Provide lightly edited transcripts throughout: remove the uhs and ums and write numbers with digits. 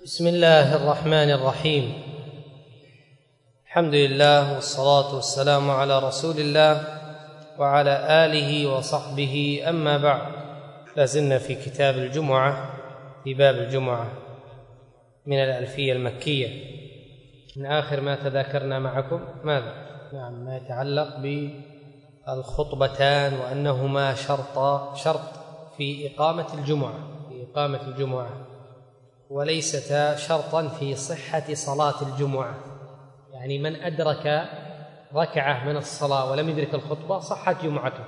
بسم الله الرحمن الرحيم. الحمد لله والصلاة والسلام على رسول الله وعلى آله وصحبه، أما بعد. لازلنا في كتاب الجمعة، في باب الجمعة من الألفية المكية. من آخر ما تذاكرنا معكم ماذا؟ نعم، ما يتعلق بالخطبتان وأنهما شرط في إقامة الجمعة، وليستا شرطا في صحة صلاة الجمعة. يعني من أدرك ركعة من الصلاة ولم يدرك الخطبة صحت جمعته،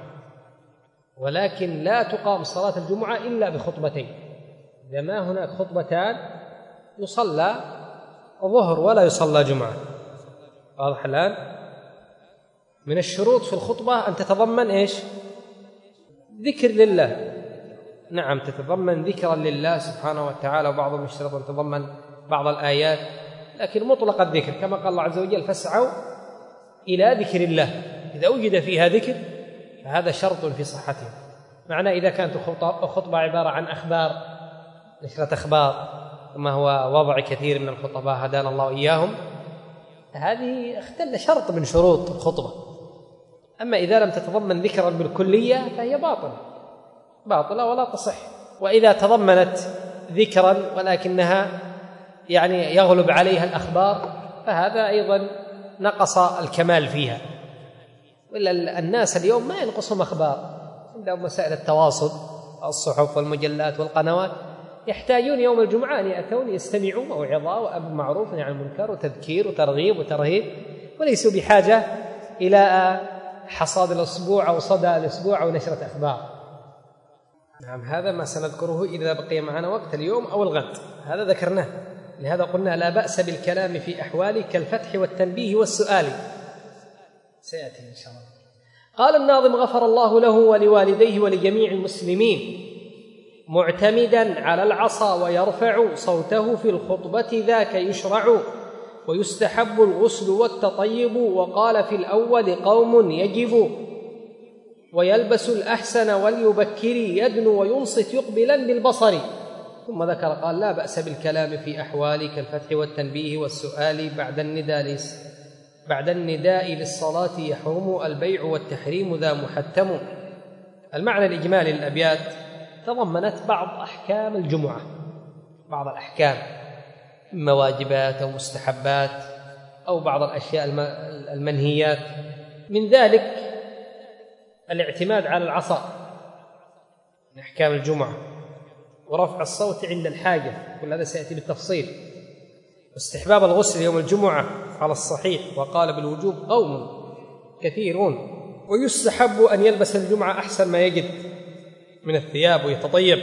ولكن لا تقام صلاة الجمعة إلا بخطبتين. إذا ما هناك خطبتان يصلى ظهر ولا يصلى جمعة. واضح الآن؟ من الشروط في الخطبة أن تتضمن إيش؟ ذكر لله. نعم، تتضمن ذكرا لله سبحانه وتعالى، وبعضهم يشترط أن تتضمن بعض الآيات، لكن مطلق الذكر كما قال الله عز وجل: فاسعوا إلى ذكر الله. إذا وجد فيها ذكر فهذا شرط في صحتها. معنى إذا كانت الخطبة عبارة عن أخبار، نشرة أخبار، كما هو وضع كثير من الخطباء هدانا الله إياهم، هذه اختل شرط من شروط الخطبة. أما إذا لم تتضمن ذكرا بالكلية فهي باطلة ولا تصح. وإذا تضمنت ذكرا ولكنها يعني يغلب عليها الأخبار فهذا أيضا نقص الكمال فيها. وإلا الناس اليوم ما ينقصهم أخبار، عندهم مسائل التواصل، الصحف والمجلات والقنوات، يحتاجون يوم الجمعة أن يأتون يستمعوا موعظة وأمر معروف عن المنكر وتذكير وترغيب وترهيب، وليسوا بحاجة إلى حصاد الأسبوع أو صدى الأسبوع أو نشرة أخبار. نعم، هذا ما سنذكره إذا بقي معنا وقت اليوم أو الغد، هذا ذكرناه. لهذا قلنا لا بأس بالكلام في أحوال كالفتح والتنبيه والسؤال، سيأتي إن شاء الله. قال الناظم: غفر الله له ولوالديه ولجميع المسلمين، معتمدا على العصا ويرفع صوته في الخطبة ذاك يشرع، ويستحب الغسل والتطيب، وقال في الأول قوم يجب، ويلبس الأحسن وليبكر، يدنو وينصت يقبلا بالبصر. ثم ذكر قال: لا بأس بالكلام في أحوال كالفتح والتنبيه والسؤال بعد النداء للصلاة يحرم البيع والتحريم ذا محتم. المعنى الإجمالي للأبيات تضمنت بعض أحكام الجمعة، بعض الأحكام، إما واجبات أو مستحبات أو بعض الأشياء المنهيات. من ذلك الاعتماد على العصا من أحكام الجمعة، ورفع الصوت عند الحاجة، كل هذا سيأتي بالتفصيل. واستحباب الغسل يوم الجمعة على الصحيح، وقال بالوجوب قوم كثيرون. ويستحب أن يلبس الجمعة أحسن ما يجد من الثياب ويتطيب،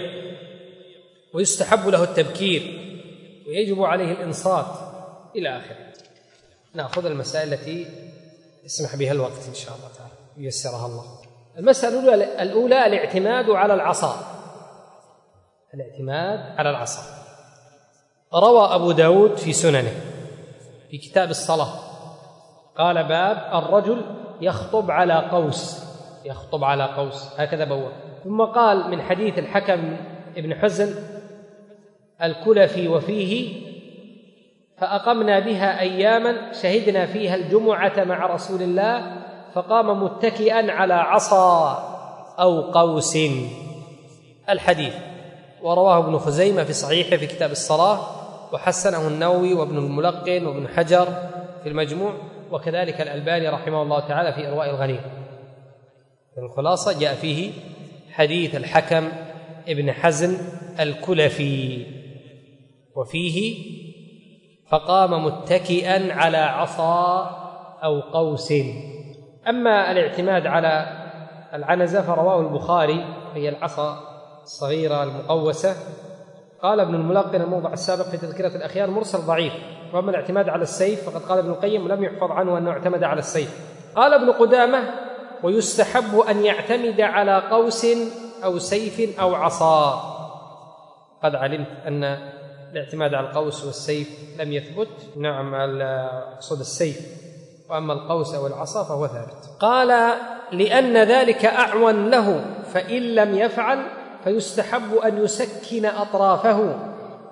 ويستحب له التبكير، ويجب عليه الإنصات إلى آخره. نأخذ المسائل التي يسمح بها الوقت إن شاء الله تعالى ييسرها الله. المسألة الأولى الاعتماد على العصا. روى أبو داود في سننه في كتاب الصلاة قال: باب الرجل يخطب على قوس، هكذا بواب. ثم قال من حديث الحكم ابن حزن الكلفي: وفيه: فأقمنا بها أياما شهدنا فيها الجمعة مع رسول الله، فقام متكئا على عصا أو قوس. الحديث. ورواه ابن خزيمة في صحيحه في كتاب الصلاة، وحسنه النووي وابن الملقن وابن حجر في المجموع، وكذلك الألباني رحمه الله تعالى في إرواء الغليل. الخلاصة جاء فيه حديث الحكم ابن حزن الكلفي، وفيه: فقام متكئا على عصا أو قوس. أما الاعتماد على العنزة فرواه البخاري، هي العصا الصغيرة المقوسة. قال ابن الملقن الموضع السابق في تذكرة الأخيار مرسل ضعيف. وأما الاعتماد على السيف فقد قال ابن القيم: لم يحفظ عنه أنه اعتمد على السيف. قال ابن قدامة: ويستحب أن يعتمد على قوس أو سيف أو عصا. قد علمت أن الاعتماد على القوس والسيف لم يثبت. نعم، أقصد السيف، وأما القوس أو العصا فهو ثابت. قال: لأن ذلك أعون له، فإن لم يفعل فيستحب أن يسكن أطرافه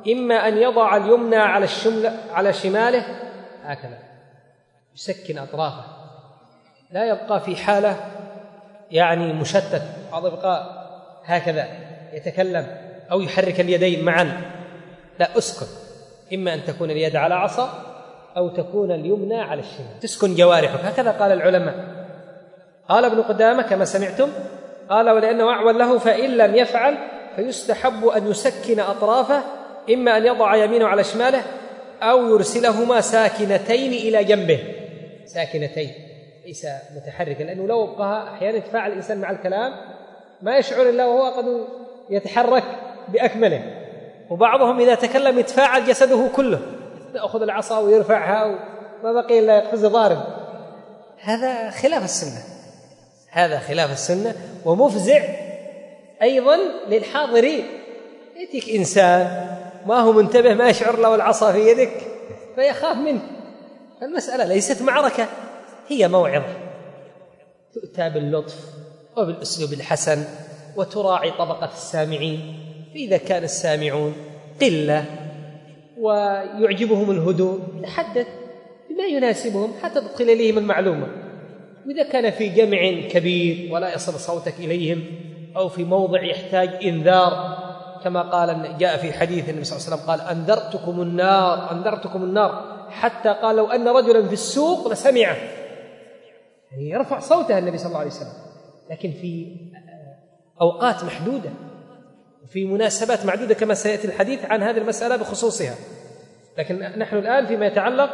إما أن يضع اليمنى على شماله هكذا، يسكن أطرافه، لا يبقى في حالة يعني مشتت، بعض يبقى هكذا يتكلم أو يحرك اليدين معا، لا، أسكن، إما أن تكون اليد على عصا أو تكون اليمنى على الشمال، تسكن جوارحك، هكذا قال العلماء. قال ابن قدامة كما سمعتم، قال ولأنه أعول له فإن لم يفعل فيستحب أن يسكن أطرافه، إما أن يضع يمينه على شماله أو يرسلهما ساكنتين إلى جنبه، ساكنتين ليس متحركا، لأنه لو بقى أحيانا يتفاعل الإنسان مع الكلام ما يشعر إلا وهو قد يتحرك بأكمله، وبعضهم إذا تكلم يتفاعل جسده كله، يأخذ العصا ويرفعها وما بقي إلا يقفز ضارب. هذا خلاف السنة، هذا خلاف السنة ومفزع أيضا للحاضرين. يأتيك إنسان ما هو منتبه، ما يشعر له العصا في يدك فيخاف منك. المسألة ليست معركة، هي موعظة تؤتى باللطف وبالأسلوب الحسن، وتراعي طبقة السامعين، فإذا كان السامعون قلة ويعجبهم الهدوء تحدث بما يناسبهم حتى تدخل إليهم المعلومة. وإذا كان في جمع كبير ولا يصل صوتك إليهم، أو في موضع يحتاج إنذار، كما قال جاء في حديث النبي صلى الله عليه وسلم قال أنذرتكم النار حتى قال لو أن رجلا في السوق لسمعه، يعني يرفع صوته النبي صلى الله عليه وسلم، لكن في أوقات محدودة وفي مناسبات معدودة كما سيأتي الحديث عن هذه المسألة بخصوصها. لكن نحن الآن فيما يتعلق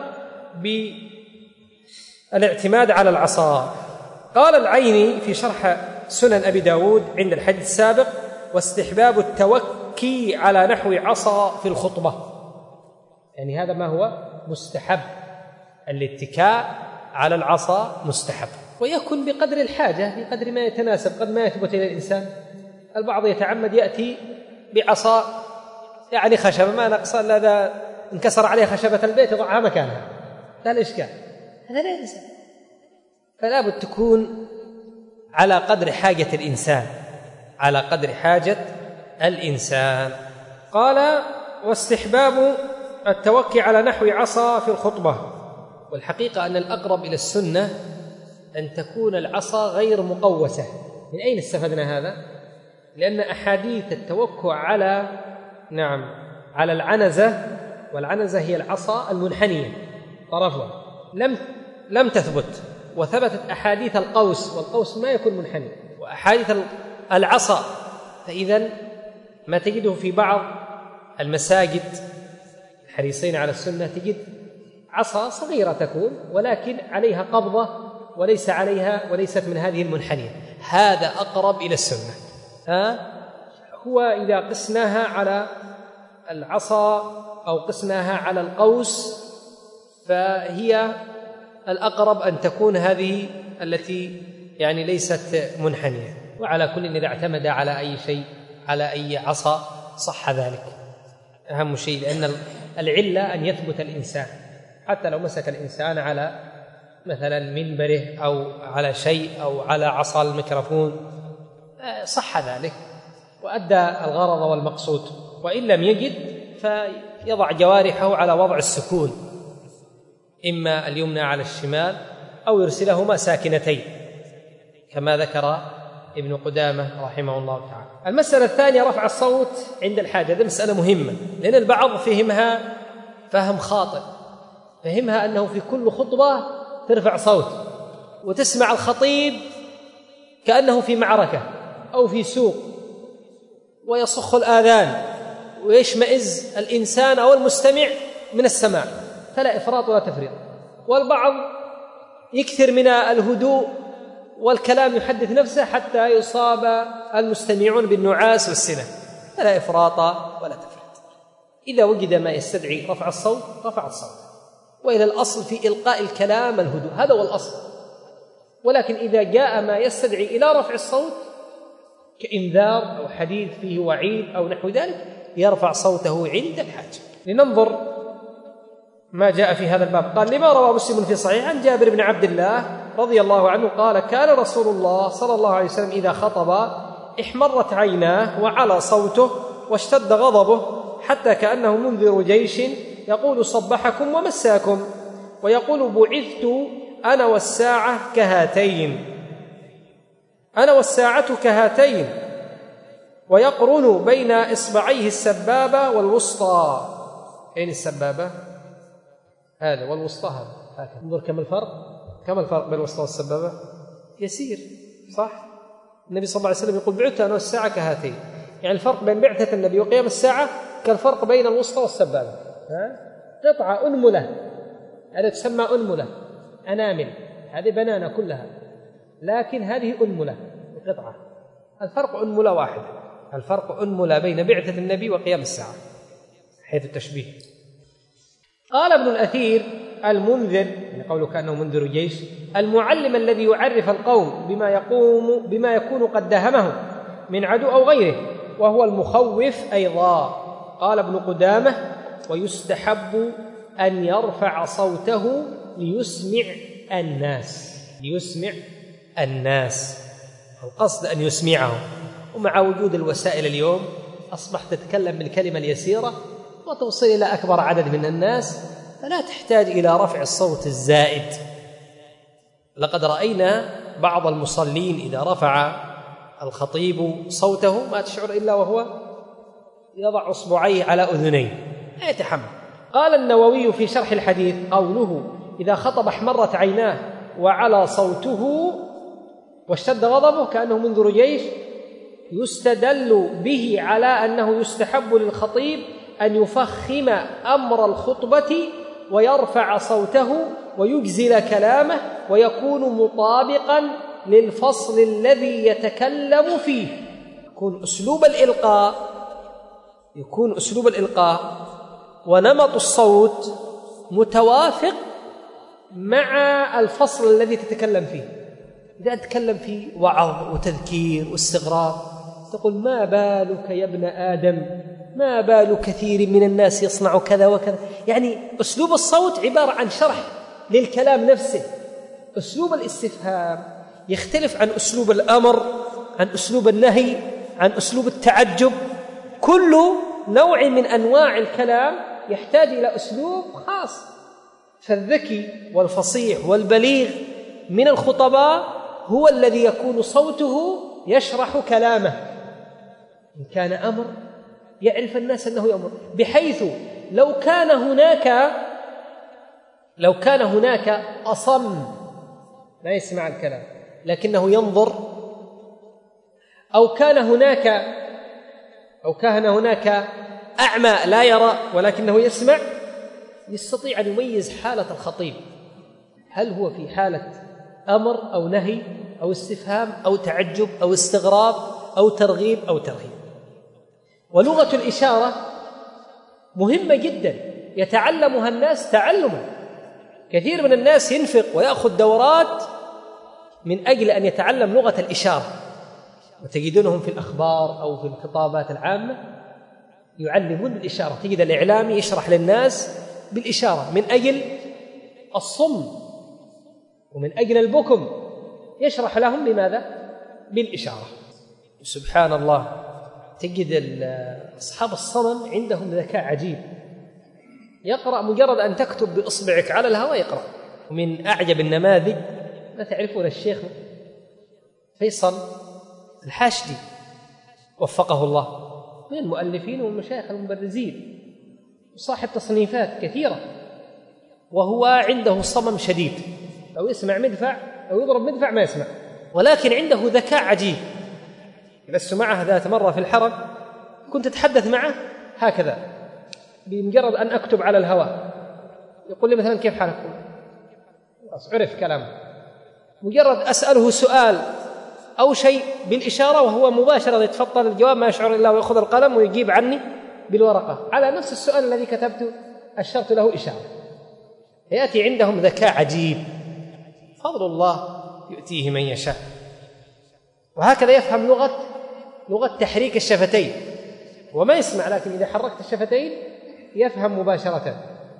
بالاعتماد على العصا. قال العيني في شرح سنن أبي داود عند الحديث السابق: واستحباب التوكي على نحو عصا في الخطبة، يعني هذا ما هو مستحب، الاتكاء على العصا مستحب، ويكون بقدر الحاجة، بقدر ما يتناسب، قد ما يثبت إلى الإنسان. البعض يتعمد يأتي بعصا يعني خشبة ما نقص إلا إذا انكسر عليه خشبة البيت يضعها مكانها، لا الإشكال، هذا لا ينسى. فلا بد تكون على قدر حاجة الإنسان، على قدر حاجة الإنسان. قال: واستحباب التوكي على نحو عصا في الخطبة. والحقيقة أن الأقرب إلى السنة أن تكون العصا غير مقوسة. من أين استفدنا هذا؟ لأن أحاديث التوكل على العنزة، والعنزة هي العصا المنحنية طرفها، لم تثبت، وثبتت أحاديث القوس، والقوس ما يكون منحني، وأحاديث العصا. فإذا ما تجده في بعض المساجد الحريصين على السنة تجد عصا صغيرة تكون ولكن عليها قبضة وليست من هذه المنحنية. هذا أقرب إلى السنة. هو إذا قسناها على العصا أو قسناها على القوس فهي الأقرب أن تكون هذه التي يعني ليست منحنية. وعلى كل إذا اعتمد على أي شيء، على أي عصا صح ذلك، أهم شيء، لأن العلة أن يثبت الإنسان، حتى لو مسك الإنسان على مثلا منبره أو على شيء أو على عصا الميكروفون صح ذلك وأدى الغرض والمقصود. وإن لم يجد فيضع جوارحه على وضع السكون، إما اليمنى على الشمال أو يرسلهما ساكنتين كما ذكر ابن قدامة رحمه الله تعالى. المسألة الثانية رفع الصوت عند الحاجة. هذه مسألة مهمة، لأن البعض فهمها فهم خاطئ، فهمها أنه في كل خطبة ترفع صوت وتسمع الخطيب كأنه في معركة أو في سوق ويصخ الآذان ويشمئز الإنسان أو المستمع من السماع، فلا إفراط ولا تفريط. والبعض يكثر من الهدوء والكلام يحدث نفسه حتى يصاب المستمعون بالنعاس والسنة، فلا إفراط ولا تفريط. إذا وجد ما يستدعي رفع الصوت رفع الصوت، وإلى الأصل في إلقاء الكلام الهدوء، هذا هو الأصل. ولكن إذا جاء ما يستدعي إلى رفع الصوت كإنذار أو حديث فيه وعيد أو نحو ذلك يرفع صوته عند الحاجة. لننظر ما جاء في هذا الباب. قال: لما روى مسلم في صحيح عن جابر بن عبد الله رضي الله عنه قال: كان رسول الله صلى الله عليه وسلم إذا خطب احمرت عيناه وعلى صوته واشتد غضبه حتى كأنه منذر جيش يقول صبحكم ومساكم، ويقول بعثت أنا والساعة كهاتين، أنا والساعة كهاتين، ويقرن بين إصبعيه السبابة والوسطى. أين السبابة؟ هذا، والوسطى هذا. انظر كم الفرق، كم الفرق بين الوسطى والسبابة؟ يسير، صح؟ النبي صلى الله عليه وسلم يقول بعثت أنا والساعة كهاتين، يعني الفرق بين بعثة النبي وقيام الساعة كالفرق بين الوسطى والسبابة. قطعة أنملة، هذا تسمى أنملة، أنامل، هذه بنانة كلها، لكن هذه أنملة قطعة، الفرق أنملة واحدة، الفرق أنملة بين بعثة النبي وقيام الساعة حيث التشبيه. قال ابن الأثير المنذر، يعني قوله كأنه منذر جيش، المعلم الذي يعرف القوم بما يكون قد داهمه من عدو أو غيره، وهو المخوف أيضا. قال ابن قدامة ويستحب أن يرفع صوته ليسمع الناس، ليسمع الناس، القصد أن يسمعهم. ومع وجود الوسائل اليوم أصبحت تتكلم بالكلمة اليسيرة وتوصل إلى أكبر عدد من الناس، فلا تحتاج إلى رفع الصوت الزائد. لقد رأينا بعض المصلين إذا رفع الخطيب صوته ما تشعر إلا وهو يضع أصبعيه على أذنيه، لا يتحمل. قال النووي في شرح الحديث قوله إذا خطب احمرت عيناه وعلى صوته واشتد غضبه كأنه منذر جيش، يستدل به على أنه يستحب للخطيب أن يفخم أمر الخطبة ويرفع صوته ويجزل كلامه ويكون مطابقا للفصل الذي يتكلم فيه. يكون أسلوب الإلقاء ونمط الصوت متوافق مع الفصل الذي تتكلم فيه. إذا تتكلم في وعظ وتذكير واستغراب تقول ما بالك يا ابن آدم، ما بال كثير من الناس يصنع كذا وكذا، يعني أسلوب الصوت عبارة عن شرح للكلام نفسه. أسلوب الاستفهام يختلف عن أسلوب الأمر، عن أسلوب النهي، عن أسلوب التعجب. كل نوع من أنواع الكلام يحتاج إلى أسلوب خاص. فالذكي والفصيح والبليغ من الخطباء هو الذي يكون صوته يشرح كلامه. إن كان أمر يعرف الناس أنه يأمر، بحيث لو كان هناك أصم لا يسمع الكلام لكنه ينظر، أو كان هناك أعمى لا يرى ولكنه يسمع، يستطيع أن يميز حالة الخطيب، هل هو في حالة أمر أو نهي أو استفهام أو تعجب أو استغراب أو ترغيب أو ترهيب. ولغة الإشارة مهمة جدا يتعلمها الناس تعلما. كثير من الناس ينفق ويأخذ دورات من أجل أن يتعلم لغة الإشارة، وتجدونهم في الأخبار أو في الخطابات العامة يعلمون بالإشارة. تجد الإعلامي يشرح للناس بالإشارة من أجل الصم ومن أجل البكم، يشرح لهم لماذا؟ بالإشارة. سبحان الله، تجد أصحاب الصمم عندهم ذكاء عجيب، يقرأ مجرد أن تكتب بإصبعك على الهواء يقرأ. ومن أعجب النماذج ما تعرفون الشيخ فيصل الحاشدي وفقه الله، من المؤلفين والمشايخ المبرزين وصاحب تصنيفات كثيرة، وهو عنده صمم شديد، لو يسمع مدفع أو يضرب مدفع ما يسمع، ولكن عنده ذكاء عجيب. جلست معه ذات مرة في الحرم، كنت أتحدث معه هكذا بمجرد أن أكتب على الهواء، يقول لي مثلا كيف حالكم؟ عرف كلامه. مجرد أسأله سؤال أو شيء بالإشارة وهو مباشرة يتفضل الجواب، ما يشعر إلا ويأخذ القلم ويجيب عني بالورقة على نفس السؤال الذي كتبته أشرت له إشارة. يأتي عندهم ذكاء عجيب، فضل الله يؤتيه من يشاء. وهكذا يفهم لغة تحريك الشفتين، وما يسمع لكن إذا حركت الشفتين يفهم مباشرة.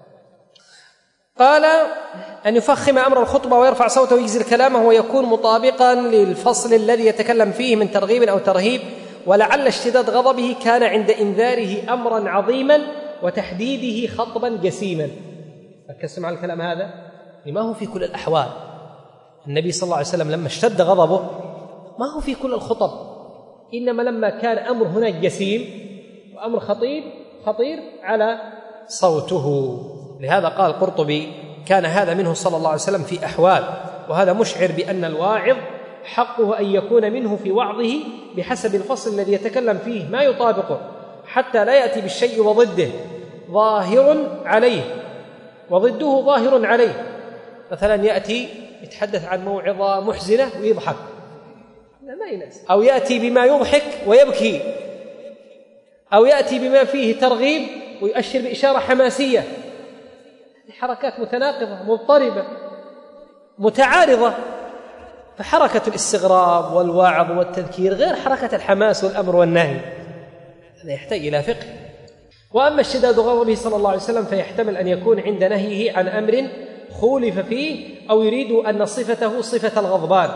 قال أن يفخم أمر الخطبة ويرفع صوته ويجزل كلامه ويكون مطابقا للفصل الذي يتكلم فيه من ترغيب أو ترهيب، ولعل اشتداد غضبه كان عند إنذاره أمرا عظيما وتحديده خطبا جسيما. ركزتم على الكلام هذا؟ ما هو في كل الأحوال. النبي صلى الله عليه وسلم لما اشتد غضبه ما هو في كل الخطب، إنما لما كان أمر هناك جسيم وأمر خطير على صوته. لهذا قال القرطبي كان هذا منه صلى الله عليه وسلم في أحوال، وهذا مشعر بأن الواعظ حقه أن يكون منه في وعظه بحسب الفصل الذي يتكلم فيه ما يطابقه، حتى لا يأتي بالشيء وضده ظاهر عليه وضده ظاهر عليه. مثلا يأتي يتحدث عن موعظة محزنة ويضحك، ما يناسب، أو يأتي بما يضحك ويبكي، أو يأتي بما فيه ترغيب ويؤشر بإشارة حماسية. حركات متناقضة مضطربة متعارضة. فحركة الاستغراب والوعظ والتذكير غير حركة الحماس والأمر والنهي، هذا يحتاج إلى فقه. وأما اشتداد غضبه صلى الله عليه وسلم فيحتمل أن يكون عند نهيه عن أمر خولف فيه، أو يريد أن صفته صفة الغضبان.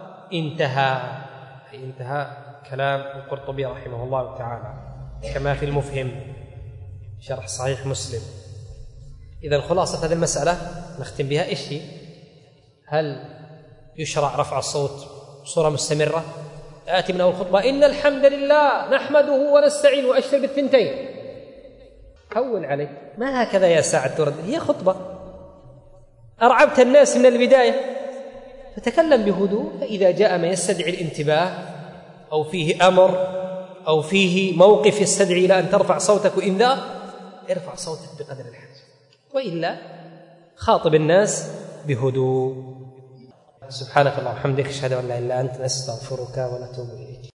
انتهى كلام القرطبي رحمه الله تعالى كما في المفهم شرح صحيح مسلم. إذن خلاصة هذه المسألة نختم بها إيش هي؟ هل يشرع رفع الصوت بصورة مستمرة؟ آتي من أول خطبة إن الحمد لله نحمده ونستعين وأشتر بالثنتين، هون عليه، ما هكذا يا ساعد ترد، هي خطبة أرعبت الناس من البداية، فتكلم بهدوء. فإذا جاء ما يستدعي الانتباه أو فيه أمر أو فيه موقف يستدعي إلى أن ترفع صوتك وإنذار، ارفع صوتك بقدر الحاجة، وإلا خاطب الناس بهدوء. سبحانك اللهم وبحمدك، أشهد أن لا إله إلا أنت، نستغفرك ونتوب إليك.